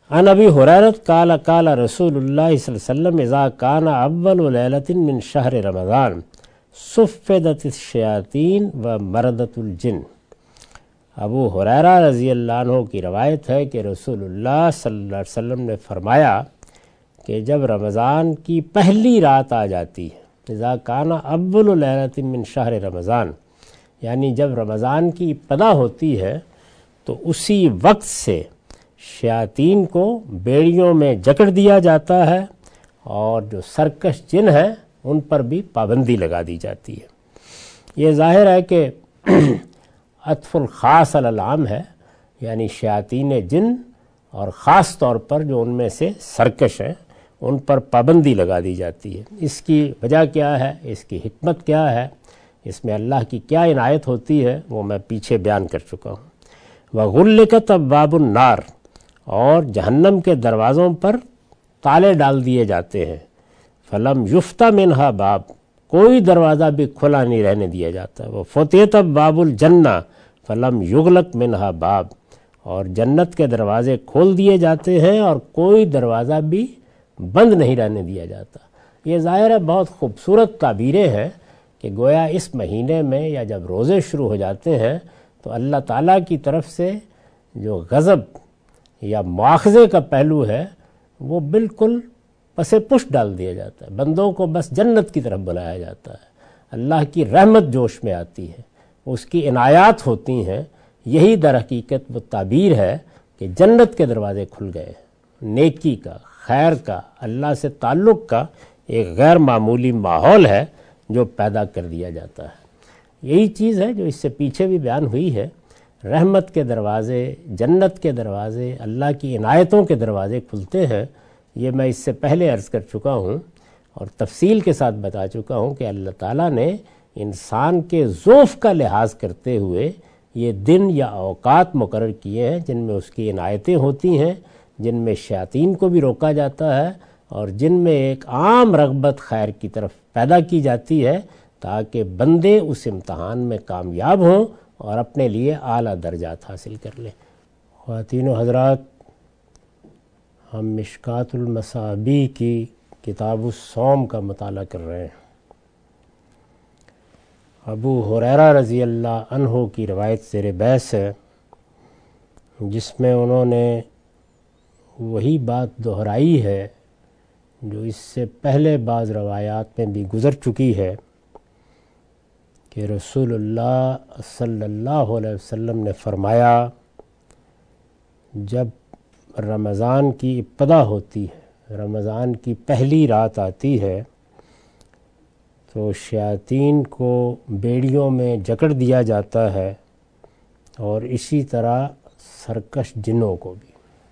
عن ابی ہریرہ قال قال رسول اللہ صلی اللہ علیہ وسلم اذا کان اول لیلۃ من شہر رمضان صفدت الشیاطین و مردت الجن۔ ابو ہریرہ رضی اللہ عنہ کی روایت ہے کہ رسول اللہ صلی اللہ علیہ وسلم نے فرمایا کہ جب رمضان کی پہلی رات آ جاتی ہے، اذا کان اول لیلۃ من شہر رمضان، یعنی جب رمضان کی ابتدا ہوتی ہے تو اسی وقت سے شیاطین کو بیڑیوں میں جکڑ دیا جاتا ہے اور جو سرکش جن ہیں ان پر بھی پابندی لگا دی جاتی ہے۔ یہ ظاہر ہے کہ عطف الخاص علی العام ہے، یعنی شیاطین جن اور خاص طور پر جو ان میں سے سرکش ہیں ان پر پابندی لگا دی جاتی ہے۔ اس کی وجہ کیا ہے، اس کی حکمت کیا ہے، اس میں اللہ کی کیا عنایت ہوتی ہے، وہ میں پیچھے بیان کر چکا ہوں۔ وغلقت ابواب النار، اور جہنم کے دروازوں پر تالے ڈال دیے جاتے ہیں۔ فلم یفتح منہا باب، کوئی دروازہ بھی کھلا نہیں رہنے دیا جاتا۔ وہ فتحت باب الجنہ فلم یغلق منہا باب، اور جنت کے دروازے کھول دیے جاتے ہیں اور کوئی دروازہ بھی بند نہیں رہنے دیا جاتا۔ یہ ظاہر ہے بہت خوبصورت تعبیریں ہیں کہ گویا اس مہینے میں یا جب روزے شروع ہو جاتے ہیں تو اللہ تعالیٰ کی طرف سے جو غضب یا مواخذے کا پہلو ہے وہ بالکل پس پشت ڈال دیا جاتا ہے، بندوں کو بس جنت کی طرف بلایا جاتا ہے، اللہ کی رحمت جوش میں آتی ہے، اس کی عنایات ہوتی ہیں۔ یہی در حقیقت وہ تعبیر ہے کہ جنت کے دروازے کھل گئے، نیکی کا، خیر کا، اللہ سے تعلق کا ایک غیر معمولی ماحول ہے جو پیدا کر دیا جاتا ہے۔ یہی چیز ہے جو اس سے پیچھے بھی بیان ہوئی ہے، رحمت کے دروازے، جنت کے دروازے، اللہ کی عنایتوں کے دروازے کھلتے ہیں۔ یہ میں اس سے پہلے عرض کر چکا ہوں اور تفصیل کے ساتھ بتا چکا ہوں کہ اللہ تعالیٰ نے انسان کے ضعف کا لحاظ کرتے ہوئے یہ دن یا اوقات مقرر کیے ہیں جن میں اس کی عنایتیں ہوتی ہیں، جن میں شیاطین کو بھی روکا جاتا ہے اور جن میں ایک عام رغبت خیر کی طرف پیدا کی جاتی ہے تاکہ بندے اس امتحان میں کامیاب ہوں اور اپنے لیے اعلیٰ درجات حاصل کر لیں۔ خواتین و حضرات، ہم مشکوٰۃ المصابیح کی کتاب الصوم کا مطالعہ کر رہے ہیں۔ ابو ہریرہ رضی اللہ عنہ کی روایت زیر بحث ہے جس میں انہوں نے وہی بات دہرائی ہے جو اس سے پہلے بعض روایات میں بھی گزر چکی ہے کہ رسول اللہ صلی اللہ علیہ وسلم نے فرمایا جب رمضان کی ابتدا ہوتی ہے، رمضان کی پہلی رات آتی ہے تو شیاطین کو بیڑیوں میں جکڑ دیا جاتا ہے اور اسی طرح سرکش جنوں کو بھی۔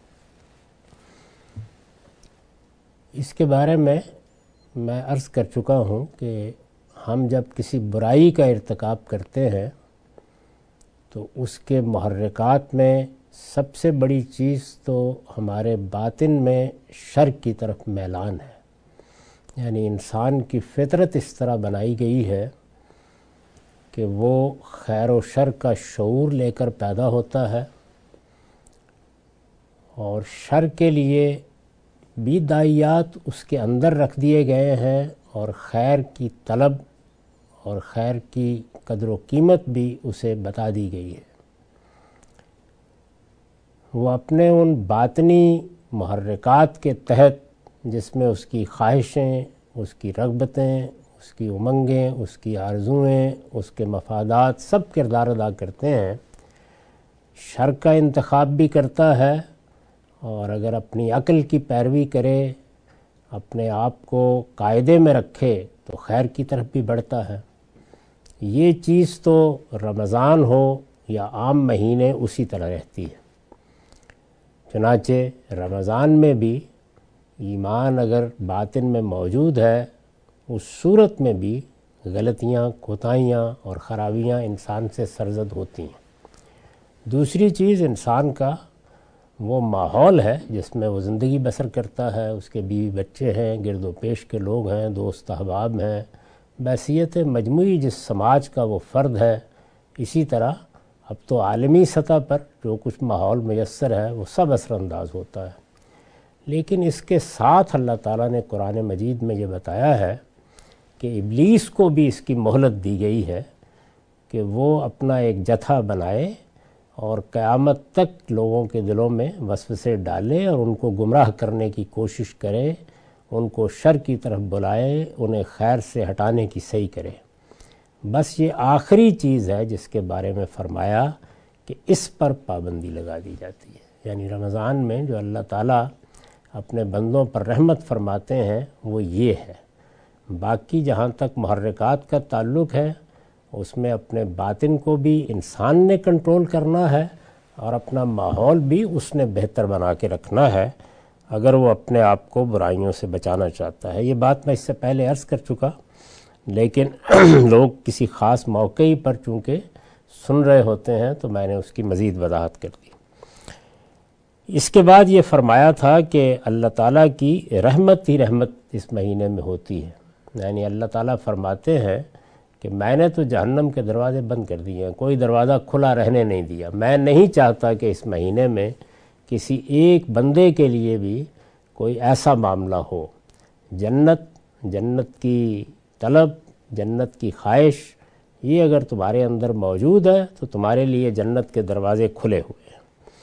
اس کے بارے میں عرض کر چکا ہوں کہ ہم جب کسی برائی کا ارتکاب کرتے ہیں تو اس کے محرکات میں سب سے بڑی چیز تو ہمارے باطن میں شر کی طرف میلان ہے، یعنی انسان کی فطرت اس طرح بنائی گئی ہے کہ وہ خیر و شر کا شعور لے کر پیدا ہوتا ہے اور شر کے لیے بھی داعیات اس کے اندر رکھ دیے گئے ہیں اور خیر کی طلب اور خیر کی قدر و قیمت بھی اسے بتا دی گئی ہے۔ وہ اپنے ان باطنی محرکات کے تحت جس میں اس کی خواہشیں، اس کی رغبتیں، اس کی امنگیں، اس کی آرزوئیں، اس کے مفادات سب کردار ادا کرتے ہیں، شر کا انتخاب بھی کرتا ہے اور اگر اپنی عقل کی پیروی کرے، اپنے آپ کو قاعدے میں رکھے تو خیر کی طرف بھی بڑھتا ہے۔ یہ چیز تو رمضان ہو یا عام مہینے اسی طرح رہتی ہے۔ چنانچہ رمضان میں بھی ایمان اگر باطن میں موجود ہے، اس صورت میں بھی غلطیاں، کوتاہیاں اور خرابیاں انسان سے سرزد ہوتی ہیں۔ دوسری چیز انسان کا وہ ماحول ہے جس میں وہ زندگی بسر کرتا ہے، اس کے بیوی بچے ہیں، گرد و پیش کے لوگ ہیں، دوست احباب ہیں، بحیثیت مجموعی جس سماج کا وہ فرد ہے۔ اسی طرح اب تو عالمی سطح پر جو کچھ ماحول میسر ہے وہ سب اثر انداز ہوتا ہے۔ لیکن اس کے ساتھ اللہ تعالیٰ نے قرآن مجید میں یہ بتایا ہے کہ ابلیس کو بھی اس کی مہلت دی گئی ہے کہ وہ اپنا ایک جتھا بنائے اور قیامت تک لوگوں کے دلوں میں وسوسے ڈالے اور ان کو گمراہ کرنے کی کوشش کرے، ان کو شر کی طرف بلائے، انہیں خیر سے ہٹانے کی صحیح کرے۔ بس یہ آخری چیز ہے جس کے بارے میں فرمایا کہ اس پر پابندی لگا دی جاتی ہے، یعنی رمضان میں جو اللہ تعالیٰ اپنے بندوں پر رحمت فرماتے ہیں وہ یہ ہے۔ باقی جہاں تک محرکات کا تعلق ہے اس میں اپنے باطن کو بھی انسان نے کنٹرول کرنا ہے اور اپنا ماحول بھی اس نے بہتر بنا کے رکھنا ہے اگر وہ اپنے آپ کو برائیوں سے بچانا چاہتا ہے۔ یہ بات میں اس سے پہلے عرض کر چکا، لیکن لوگ کسی خاص موقع ہی پر چونکہ سن رہے ہوتے ہیں تو میں نے اس کی مزید وضاحت کر دی۔ اس کے بعد یہ فرمایا تھا کہ اللہ تعالیٰ کی رحمت ہی رحمت اس مہینے میں ہوتی ہے، یعنی اللہ تعالیٰ فرماتے ہیں کہ میں نے تو جہنم کے دروازے بند کر دیے ہیں، کوئی دروازہ کھلا رہنے نہیں دیا۔ میں نہیں چاہتا کہ اس مہینے میں کسی ایک بندے کے لیے بھی کوئی ایسا معاملہ ہو۔ جنت کی طلب، جنت کی خواہش، یہ اگر تمہارے اندر موجود ہے تو تمہارے لیے جنت کے دروازے کھلے ہوئے ہیں۔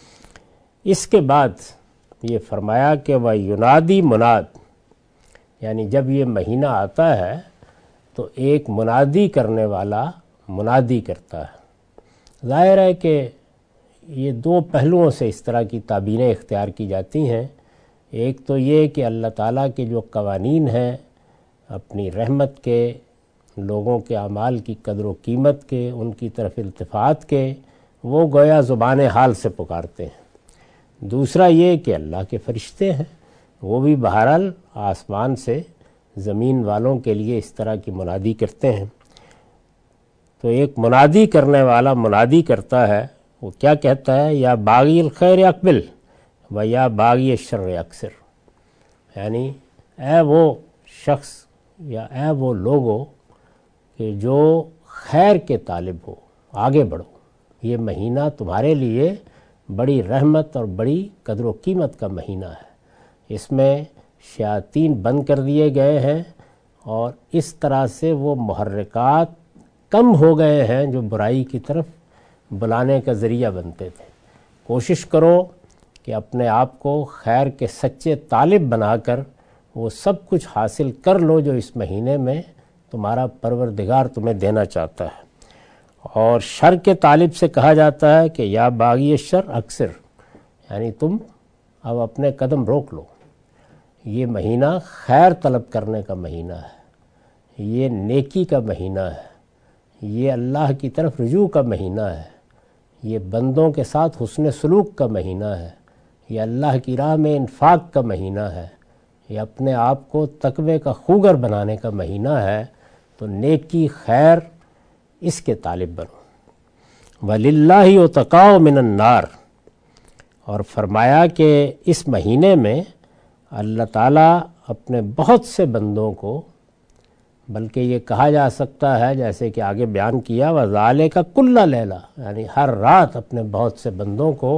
اس کے بعد یہ فرمایا کہ وہ ینادی مناد، یعنی جب یہ مہینہ آتا ہے تو ایک منادی کرنے والا منادی کرتا ہے۔ ظاہر ہے کہ یہ دو پہلوؤں سے اس طرح کی تعبیریں اختیار کی جاتی ہیں۔ ایک تو یہ کہ اللہ تعالیٰ کے جو قوانین ہیں اپنی رحمت کے، لوگوں کے اعمال کی قدر و قیمت کے، ان کی طرف التفات کے، وہ گویا زبان حال سے پکارتے ہیں۔ دوسرا یہ کہ اللہ کے فرشتے ہیں، وہ بھی بہرحال آسمان سے زمین والوں کے لیے اس طرح کی منادی کرتے ہیں۔ تو ایک منادی کرنے والا منادی کرتا ہے، وہ کیا کہتا ہے؟ یا باغی الخیر اقبل و یا باغی الشر اکثر، یعنی اے وہ شخص یا اے وہ لوگو کہ جو خیر کے طالب ہو، آگے بڑھو، یہ مہینہ تمہارے لیے بڑی رحمت اور بڑی قدر و قیمت کا مہینہ ہے۔ اس میں شیاطین بند کر دیے گئے ہیں اور اس طرح سے وہ محرکات کم ہو گئے ہیں جو برائی کی طرف بلانے کا ذریعہ بنتے تھے۔ کوشش کرو کہ اپنے آپ کو خیر کے سچے طالب بنا کر وہ سب کچھ حاصل کر لو جو اس مہینے میں تمہارا پروردگار تمہیں دینا چاہتا ہے۔ اور شر کے طالب سے کہا جاتا ہے کہ یا باغی شر اکثر، یعنی تم اب اپنے قدم روک لو۔ یہ مہینہ خیر طلب کرنے کا مہینہ ہے، یہ نیکی کا مہینہ ہے، یہ اللہ کی طرف رجوع کا مہینہ ہے، یہ بندوں کے ساتھ حسن سلوک کا مہینہ ہے، یہ اللہ کی راہ میں انفاق کا مہینہ ہے، یہ اپنے آپ کو تقوی کا خوگر بنانے کا مہینہ ہے۔ تو نیکی خیر اس کے طالب بنو۔ وَلِلَّهِ عُتَقَاءُ مِنَ النَّارِ، اور فرمایا کہ اس مہینے میں اللہ تعالیٰ اپنے بہت سے بندوں کو، بلکہ یہ کہا جا سکتا ہے جیسے کہ آگے بیان کیا وَذَلِكَ كُلَّ لَيْلَةٍ، یعنی ہر رات اپنے بہت سے بندوں کو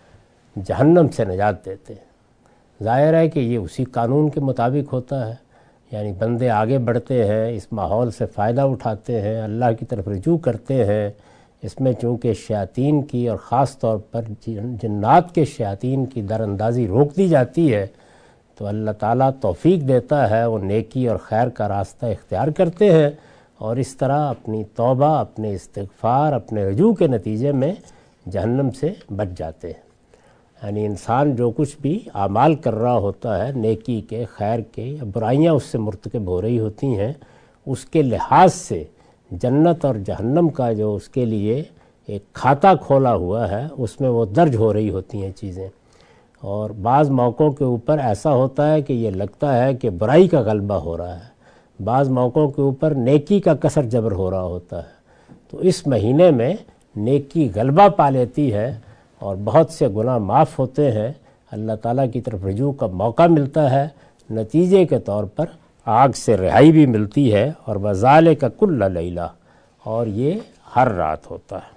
جہنم سے نجات دیتے ہیں۔ ظاہر ہے کہ یہ اسی قانون کے مطابق ہوتا ہے، یعنی بندے آگے بڑھتے ہیں، اس ماحول سے فائدہ اٹھاتے ہیں، اللہ کی طرف رجوع کرتے ہیں۔ اس میں چونکہ شیاطین کی اور خاص طور پر جنات کے شیاطین کی در اندازی روک دی جاتی ہے، تو اللہ تعالیٰ توفیق دیتا ہے، وہ نیکی اور خیر کا راستہ اختیار کرتے ہیں اور اس طرح اپنی توبہ، اپنے استغفار، اپنے رجوع کے نتیجے میں جہنم سے بچ جاتے ہیں۔ یعنی انسان جو کچھ بھی اعمال کر رہا ہوتا ہے، نیکی کے، خیر کے، یا برائیاں اس سے مرتکب ہو رہی ہوتی ہیں، اس کے لحاظ سے جنت اور جہنم کا جو اس کے لیے ایک کھاتہ کھولا ہوا ہے اس میں وہ درج ہو رہی ہوتی ہیں چیزیں۔ اور بعض موقعوں کے اوپر ایسا ہوتا ہے کہ یہ لگتا ہے کہ برائی کا غلبہ ہو رہا ہے، بعض موقعوں کے اوپر نیکی کا کسر جبر ہو رہا ہوتا ہے۔ تو اس مہینے میں نیکی غلبہ پا لیتی ہے اور بہت سے گناہ معاف ہوتے ہیں، اللہ تعالیٰ کی طرف رجوع کا موقع ملتا ہے، نتیجے کے طور پر آگ سے رہائی بھی ملتی ہے۔ اور وَذَلِكَ كُلَّ لَيْلَةٍ، اور یہ ہر رات ہوتا ہے۔